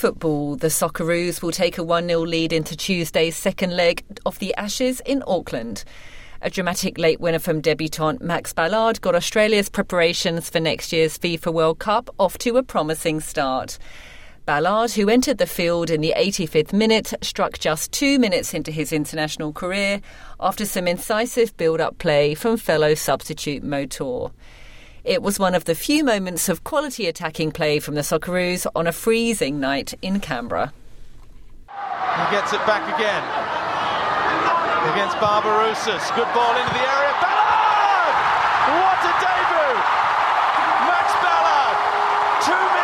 football, the Socceroos will take a 1-0 lead into Tuesday's second leg of the Ashes in Auckland. A dramatic late winner from debutant Max Ballard got Australia's preparations for next year's FIFA World Cup off to a promising start. Ballard, who entered the field in the 85th minute, struck just 2 minutes into his international career after some incisive build-up play from fellow substitute Mo Tor. It was one of the few moments of quality attacking play from the Socceroos on a freezing night in Canberra. He gets it back again against Barbarouses. Good ball into the area. Ballard! What a debut! Max Ballard! 2 minutes.